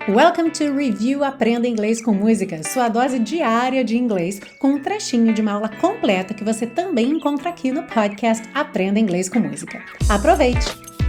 Welcome to Review Aprenda Inglês com Música, sua dose diária de inglês, com um trechinho de uma aula completa que você também encontra aqui no podcast Aprenda Inglês com Música. Aproveite!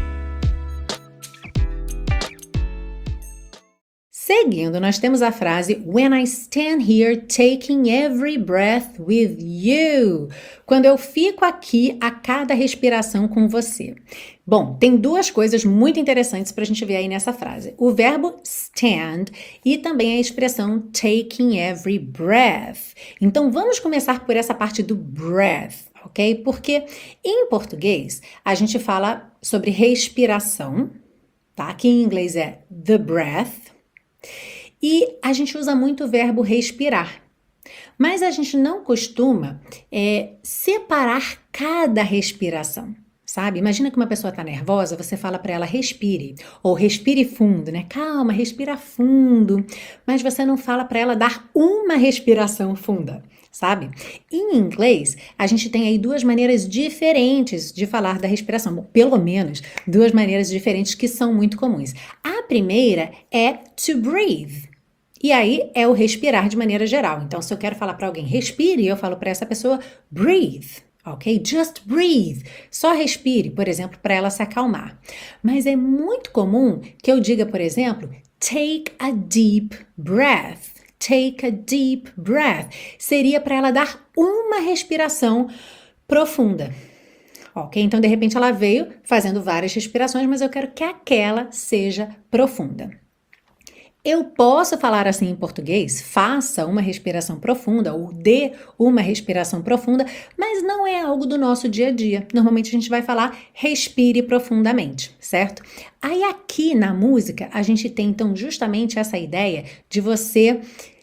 Seguindo, nós temos a frase When I stand here taking every breath with you. Quando eu fico aqui a cada respiração com você. Bom, tem duas coisas muito interessantes para a gente ver aí nessa frase. O verbo stand e também a expressão taking every breath. Então, vamos começar por essa parte do breath, ok? Porque em português, a gente fala sobre respiração, tá? Aqui em inglês é the breath. E a gente usa muito o verbo respirar, mas a gente não costuma separar cada respiração, sabe? Imagina que uma pessoa está nervosa, você fala para ela respire, ou respire fundo, né? Calma, respira fundo, mas você não fala para ela dar uma respiração funda, sabe? Em inglês, a gente tem aí duas maneiras diferentes de falar da respiração, pelo menos duas maneiras diferentes que são muito comuns. A primeira é to breathe. E aí é o respirar de maneira geral. Então, se eu quero falar para alguém respire, eu falo para essa pessoa breathe, ok? Just breathe. Só respire, por exemplo, para ela se acalmar. Mas é muito comum que eu diga, por exemplo, take a deep breath. Take a deep breath. Seria para ela dar uma respiração profunda. Ok? Então, de repente, ela veio fazendo várias respirações, mas eu quero que aquela seja profunda. Eu posso falar assim em português, faça uma respiração profunda ou dê uma respiração profunda, mas não é algo do nosso dia a dia. Normalmente a gente vai falar respire profundamente, certo? Aí aqui na música a gente tem então justamente essa ideia de você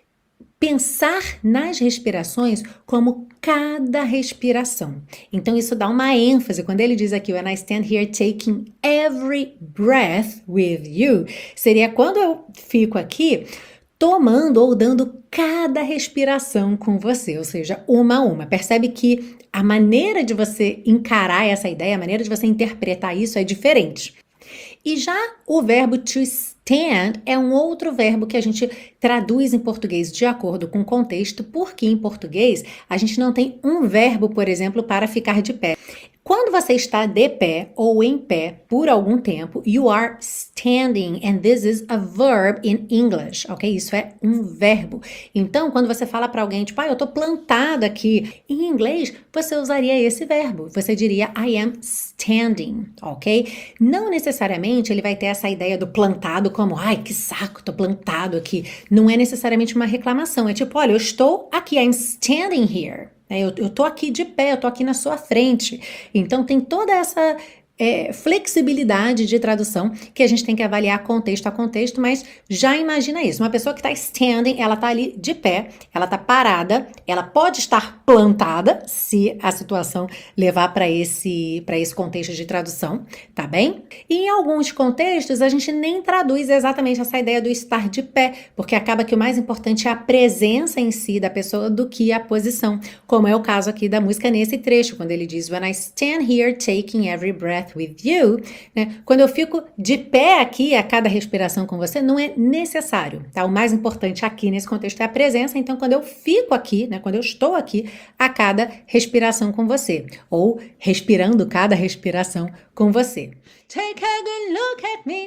pensar nas respirações como cada respiração. Então isso dá uma ênfase. Quando ele diz aqui, when I stand here taking every breath with you, seria quando eu fico aqui tomando ou dando cada respiração com você, ou seja, uma a uma. Percebe que a maneira de você encarar essa ideia, a maneira de você interpretar isso é diferente. E já o verbo to stand é um outro verbo que a gente traduz em português de acordo com o contexto, porque em português a gente não tem um verbo, por exemplo, para ficar de pé. Quando você está de pé ou em pé por algum tempo, you are standing, and this is a verb in English, ok? Isso é um verbo. Então, quando você fala para alguém, tipo, eu tô plantado aqui, em inglês, você usaria esse verbo. Você diria, I am standing, ok? Não necessariamente ele vai ter essa ideia do plantado como, ai, que saco, tô plantado aqui. Não é necessariamente uma reclamação, é tipo, olha, eu estou aqui, I'm standing here. Eu tô aqui de pé, eu tô aqui na sua frente. Então, tem toda essa flexibilidade de tradução que a gente tem que avaliar contexto a contexto, mas já imagina isso. Uma pessoa que está standing, ela tá ali de pé, ela tá parada, ela pode estar plantada, se a situação levar para esse contexto de tradução, tá bem? E em alguns contextos, a gente nem traduz exatamente essa ideia do estar de pé, porque acaba que o mais importante é a presença em si da pessoa do que a posição, como é o caso aqui da música nesse trecho, quando ele diz When I stand here taking every breath with you, né? Quando eu fico de pé aqui a cada respiração com você, não é necessário, tá? O mais importante aqui nesse contexto é a presença, então quando eu fico aqui, né? Quando eu estou aqui a cada respiração com você, ou respirando cada respiração com você. Take a good look at me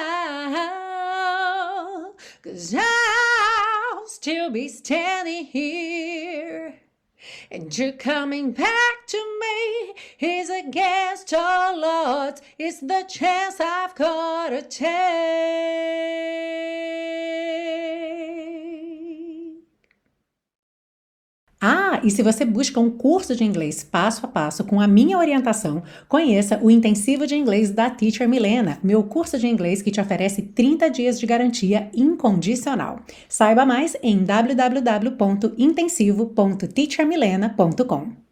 now, 'cause I'll still be standing here. And you're coming back to me is against all odds. It's the chance I've got to take. E se você busca um curso de inglês passo a passo com a minha orientação, conheça o Intensivo de Inglês da Teacher Milena, meu curso de inglês que te oferece 30 dias de garantia incondicional. Saiba mais em www.intensivo.teachermilena.com.